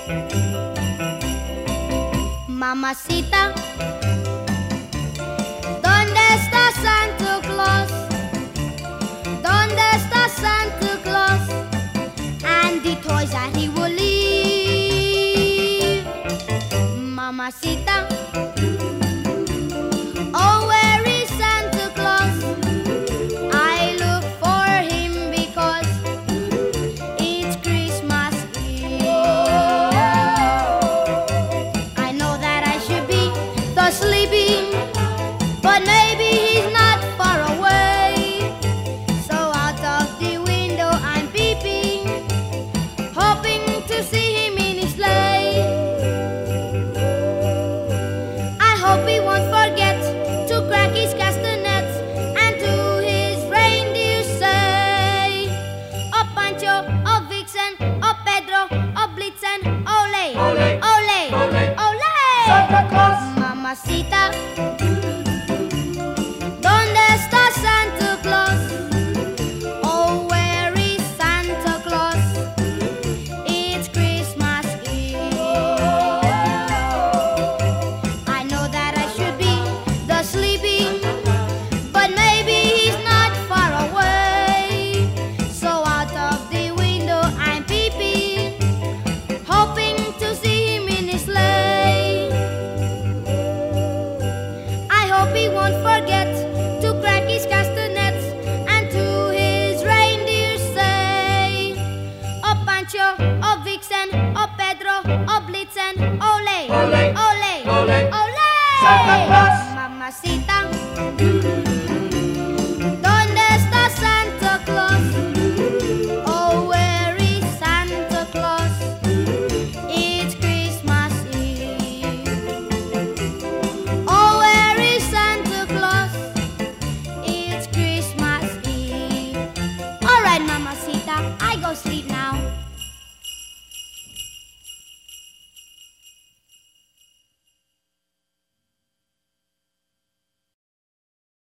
Mamacita, ¿dónde está Santa Claus? ¿Dónde está Santa Claus? And the toys that he will leave. Mamacita, oh, where is Santa Claus? I look for him because it's Christmas Eve. I know that I should be sleeping, but maybe he's not far away. So out of the window I'm peeping, hoping to see him in his sleigh. I hope he won't forget to crack his castanets and to his reindeer say, oh Pancho, oh Vixen, oh Pedro, oh Blitzen, ole, ole, ole, ole, ole. Santa Claus, Mamacita,